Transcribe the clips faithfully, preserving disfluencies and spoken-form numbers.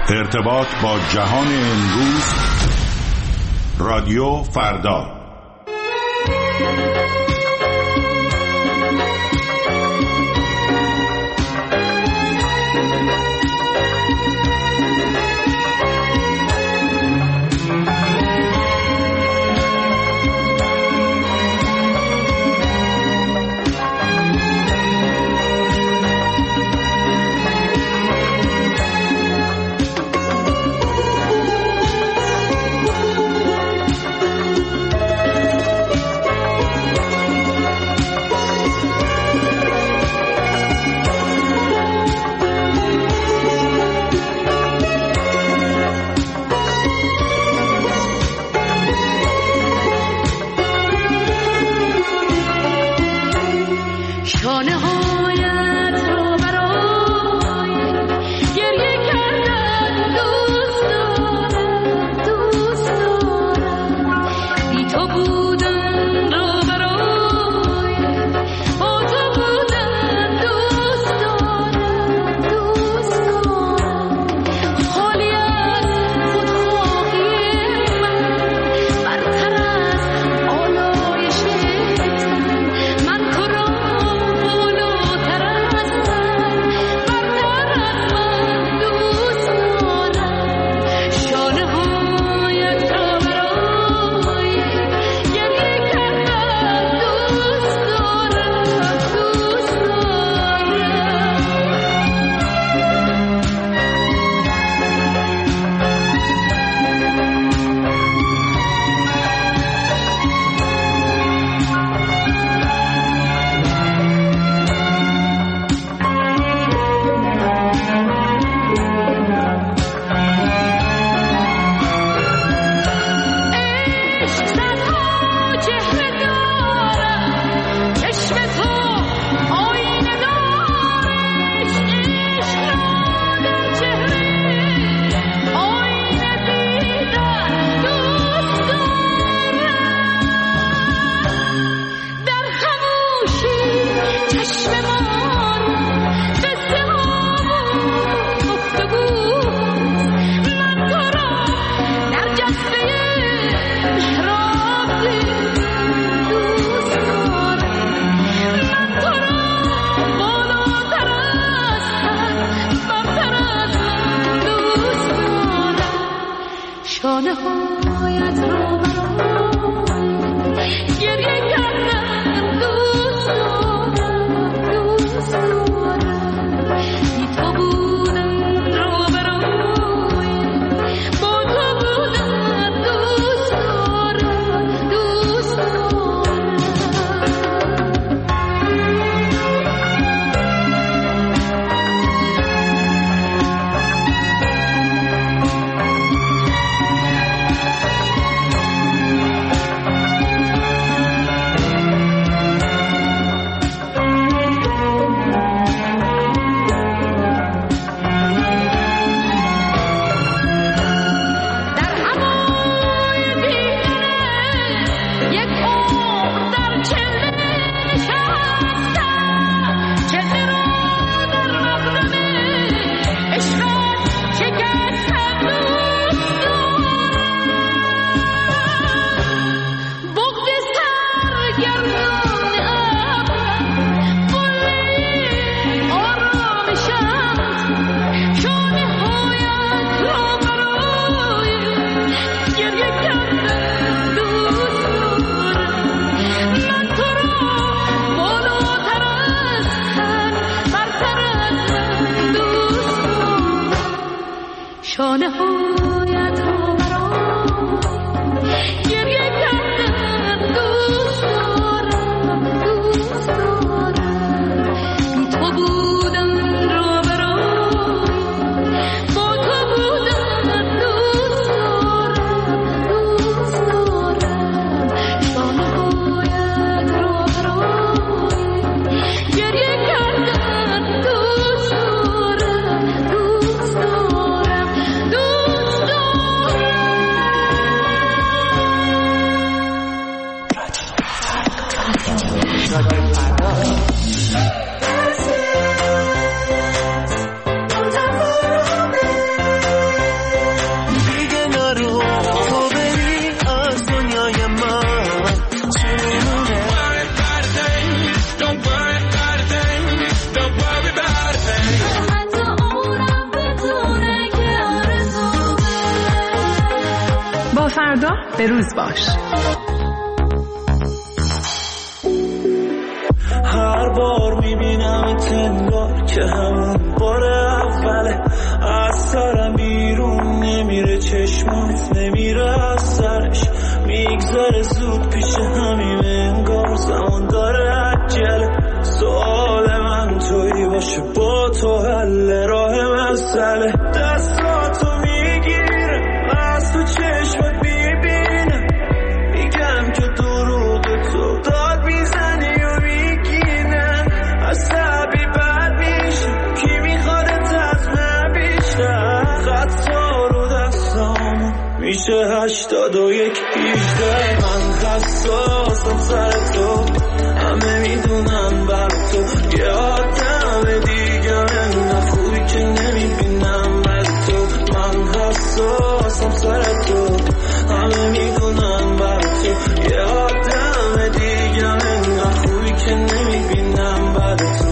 ارتباط با جهان امروز، رادیو فردا. دوست فردا به روز باش. هر بار میبینم تنگار که همون بار اوله، از سرم بیرون نمیره، چشمات نمیره از سرش، میگذره زود پیش همیم، انگار زمان داره عجله. سوال من توی باشه با تو حل راه مسئله، دستاتو میگیره از تو چشمت میبینم، میگم که دروغ تو داد میزنی و میگینم، عصبی بد میشه کی میخوادت از من بیشتر، خطا رو دستامون میشه هشتاد و یک هیجده. من حساسم سر تو، همه میدونم بر تو، یه آدم دیگه انقدر خوبی که نمیبینم بر تو. من حساسم سر تو، همه میدونم بر تو، یه آدم دیگه انقدر خوبی که نمیبینم بر تو.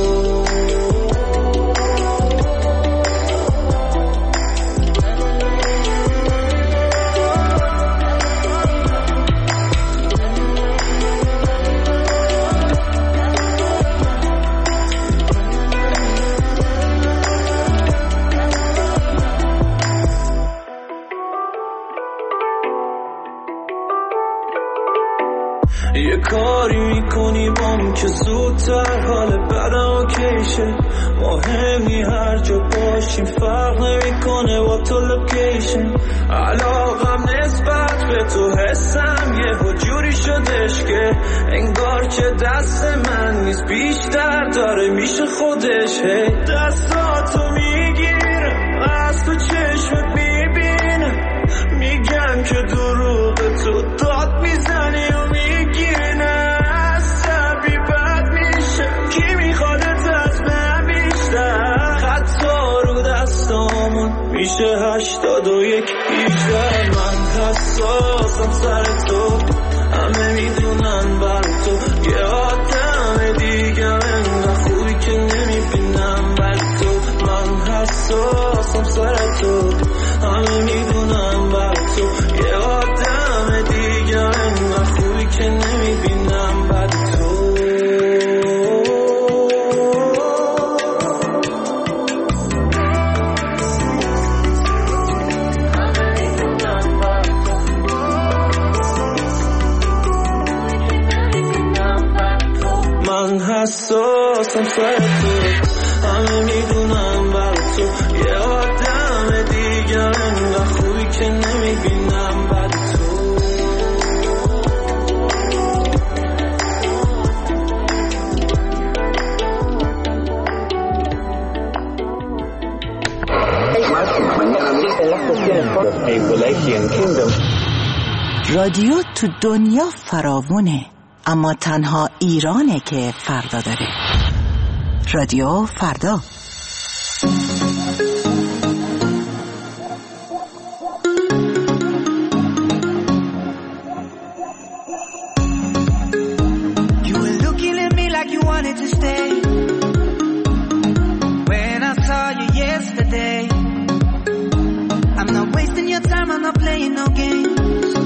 یه کاری میکنی بام که زودتر حال بدم اوکیشه، مهمی هر جا باشیم فرق نمیکنه با تو لوکیشن، علاقم نسبت به تو حسم یه جوری شدش که انگار که دست من نیست بیشتر داره میشه خودش. هی دستاتو میگیره از تو چشمت میبینم، میگم که دروغ تو داد میزنی و میگینه، عصبی بد میشه کی میخوادت از من بیشتر، خطا رو دستامون میشه هشتاد و یک هیجده. من حساسم سر تو، همه میدونن بر تو، یه آدم دیگه انقدر خوبی که نمیبینم بر تو. من حساسم سر تو، همه میدونن بر تو، یه آدم دیگه انقدر خوبی که نمیبینم بر تو. من حساسم سر تو، همه میدونم بر تو، یه آدم دیگه انقدر خوبی که نمیبینم بر تو. رادیو تو دنیا فراوونه، اما تنها ایرانه که فردا داره. رادیو فردا. You were looking at me like you wanted to stay when I saw you yesterday. I'm not wasting your time, I'm not playing no games.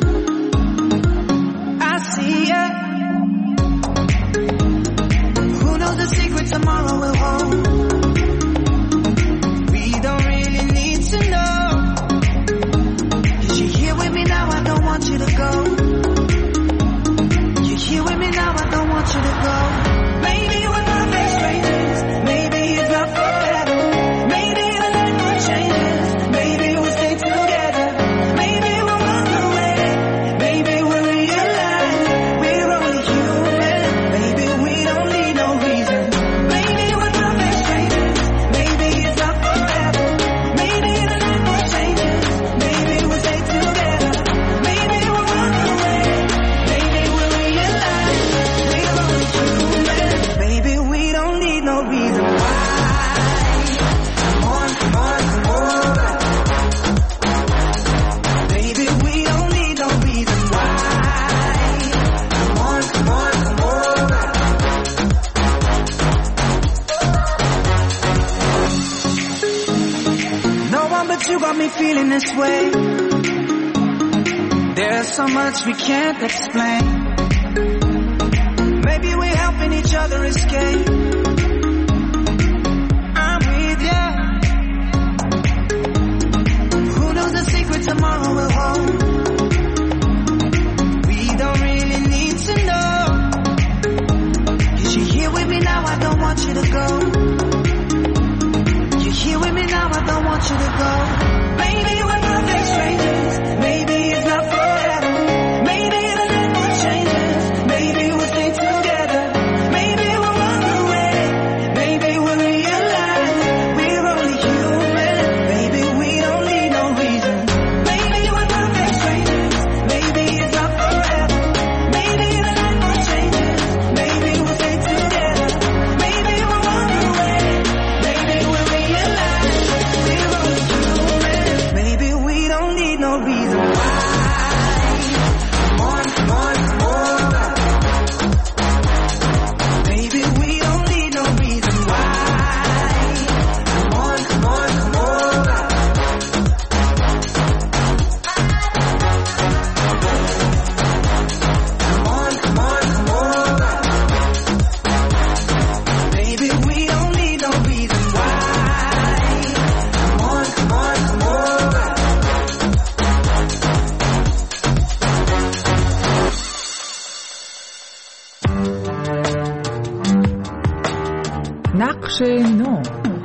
I see ya. Who knows the secret tomorrow will hold? We don't really need to know. You're here with me now, I don't want you to go. You're here with me now, I don't want you to go. Maybe we're perfect strangers, maybe it's not forever. Maybe the life will change, maybe we'll stay together. Maybe we'll run away, maybe we'll realize we're only human. Maybe we don't need no reason. Maybe we're perfect strangers, maybe it's not forever. Maybe the life will change, maybe we'll stay together. Maybe we'll run away, maybe we'll realize we're only human. Maybe we don't need no reason why. Come on, come on, come over. Baby, we don't need no reason why. Come on, come on, come over. No one but you got me feeling this way. There's so much we can't explain. Maybe we're helping each other escape. I'm with you. Who knows the secret tomorrow will hold? We don't really need to know. Cause you're here with me now, I don't want you to go. You're here with me now, I don't want you to go. Maybe we're perfect strangers. Maybe it's not forever. Maybe the language changes. Maybe we'll stay together. Maybe we'll run away. Maybe we'll realize we're only human. Maybe we don't need no reason. Maybe we're perfect strangers. Maybe it's not forever. Maybe the language changes. Maybe we'll stay together. Maybe we'll run away. Maybe we'll realize we're only human. Maybe we don't need no reason why. More, more, more. Maybe we don't need no reason why. More, more, more. More, more, more. Maybe we don't need no reason why. More, more, more. نقش نو.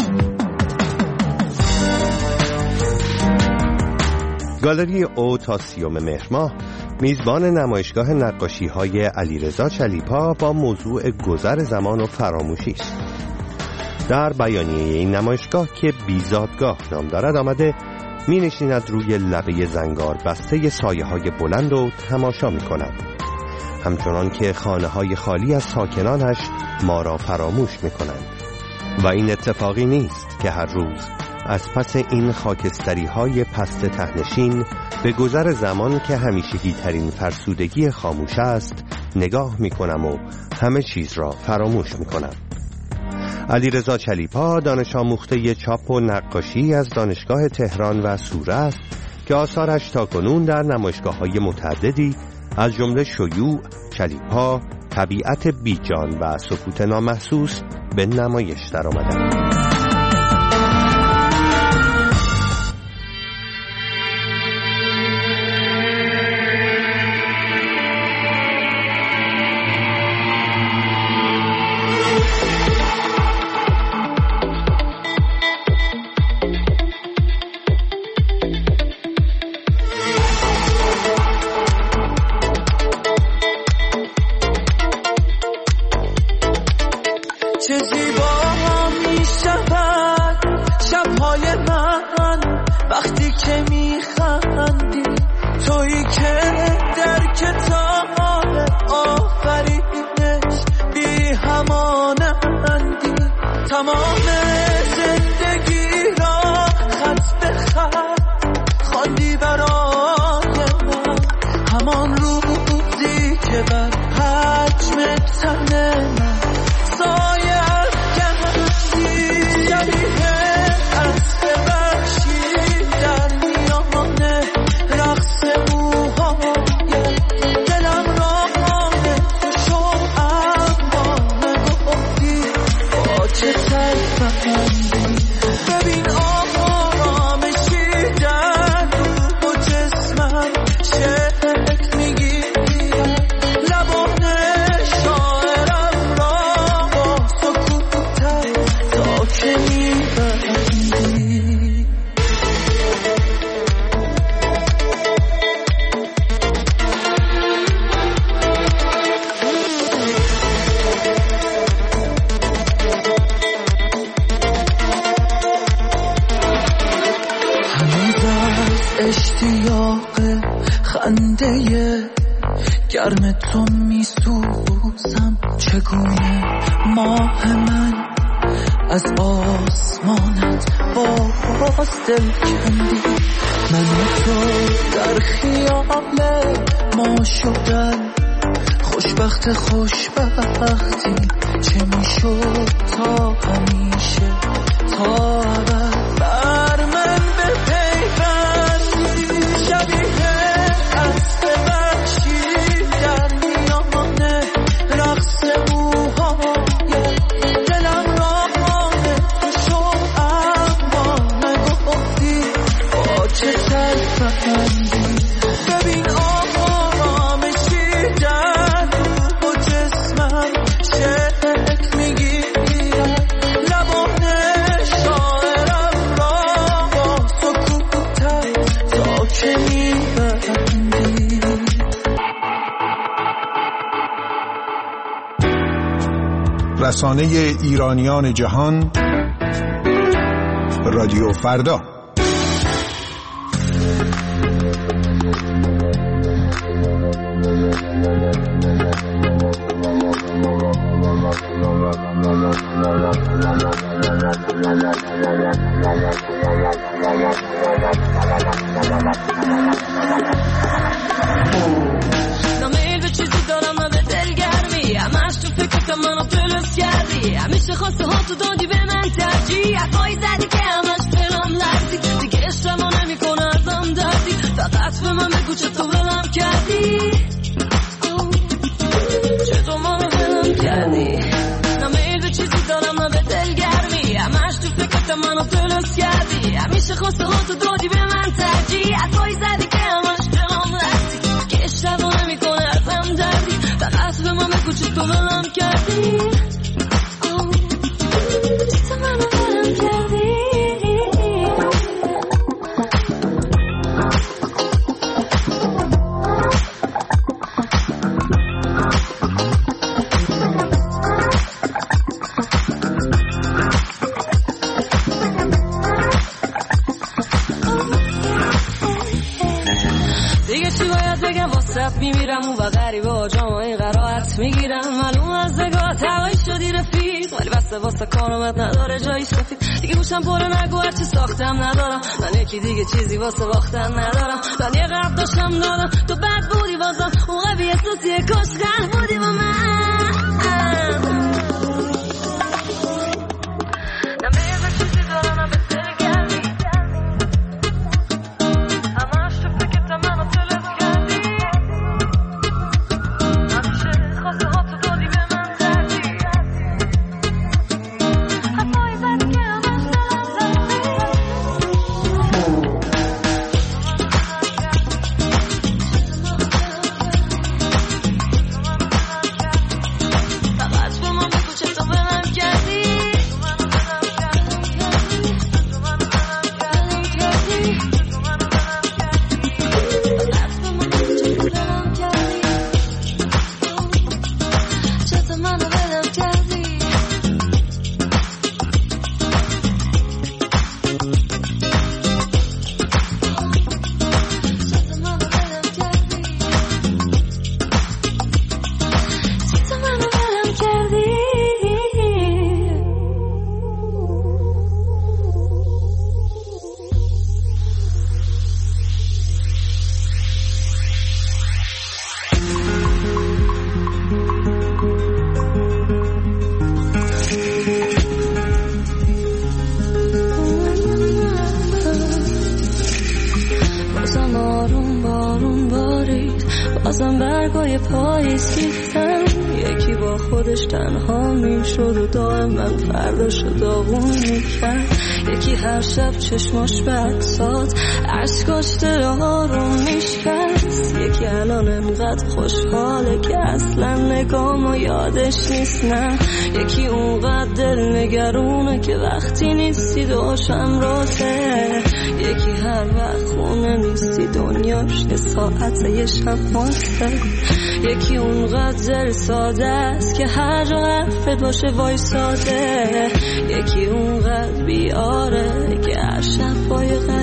گالری او تا سیوم مهر ماه میزبان نمایشگاه نقاشی‌های علیرضا چلیپا با موضوع گذر زمان و فراموشی است. در بیانیه این نمایشگاه که بیزادگاه نام دارد آمده می نشیند روی لبه زنگار بسته سایه‌های بلند و تماشا می کند، همچنان که خانه‌های خالی از ساکنانش ما را فراموش می کنند. و این اتفاقی نیست که هر روز از پس این خاکستری‌های پست تهنشین به گذر زمان که همیشگی ترین فرسودگی خاموش است نگاه می کنم و همه چیز را فراموش می کنم. علیرضا چلیپا دانش آموخته چاپ و نقاشی از دانشگاه تهران و سوره است که آثارش تاکنون در نمایشگاه‌های متعددی از جمله شیوع، چلیپا، طبیعت بیجان و سکوت نامحسوس به نمایش درآمدند. چه زیبا می شود شبهای من وقتی که می خندی، تویی که در کتاب آفرینش بی همانندی، تمام زندگی را خط به خط خواندی برای من، همان روزی که بر حجم تن من سایه کردی، شبیه اسب وحشی در میان رقص موهای دلم را تو شو، اما نگفتی با چه تلفندی، ببین آرامشی در روح و جسمم شکل میگیرم، لبان شاعرم را با سکوتت تا که میبندی. هنوز از اشتیاق خنده گرم تو میسوزم، چگونه ماه من از آسمانت باز دل کندی، من و تو در خیال ما شدن خوشبخت خوشبختی، چه میشد تا همیشه تا ابد بر من بپیوندی، شبیه از رسانه ایرانیان جهان، رادیو فردا. نمیل به چیزی دارم نه به دلگرمی، همش تو فکرت منو پلس کردی، همیشه خواسته ها تو دادی به من ترجیح، حرفایی زدی که همش دلم لرزی، دیگه عشقمو نمیکنه ازم دردی، فقط به من بگو چطور ولم کردی، چطور منو ولم کردی. نمیل به چیزی دارم نه به دلگرمی، همش تو فکرت منو پلس کردی، همیشه خواسته ها تو دادی به من ترجیح، حرفایی زدی که همش دلم لرزی، دیگه عشقمو نمیکنه ازم دردی، فقط به من بگو چطور ولم کردی، چطور منو ولم کردی. دیگه چی باید بگم واسه میمیرم اون و غریبه آجام و این قرائت میگیرم، معلوم از نگاه هوایی شدی رفیق، ولی بسته واسه کارمت نداره جایی سفید، دیگه گوشم پره نگو هرچی ساختم ندارم، من یکی دیگه چیزی واسه باختن ندارم، من یه قرد داشتم دارم تو بد بودی بازم اون قوی احساسیه کاش خل بودی با من. بازم برگای پاییز ریختن، یکی با خودش تنها میشد و دائم من فرداشو داغون میکرد، یکی هر شب چشماش به عکسات عشقاش دلها رو میشکست، یکی الان انقدر خوشحاله که اصلا نگامو یادش نیست، نه یکی اونقدر دل نگرونه که وقتی نیستی دوشم راته، یکی هر وقت خونه نیستی دنیاش یه ساعته یه شب ماسته، یکی اونقدر دل ساده است که هر جا حرفت باشه وایساده، یکی اونقدر بیاره که هر شب با یه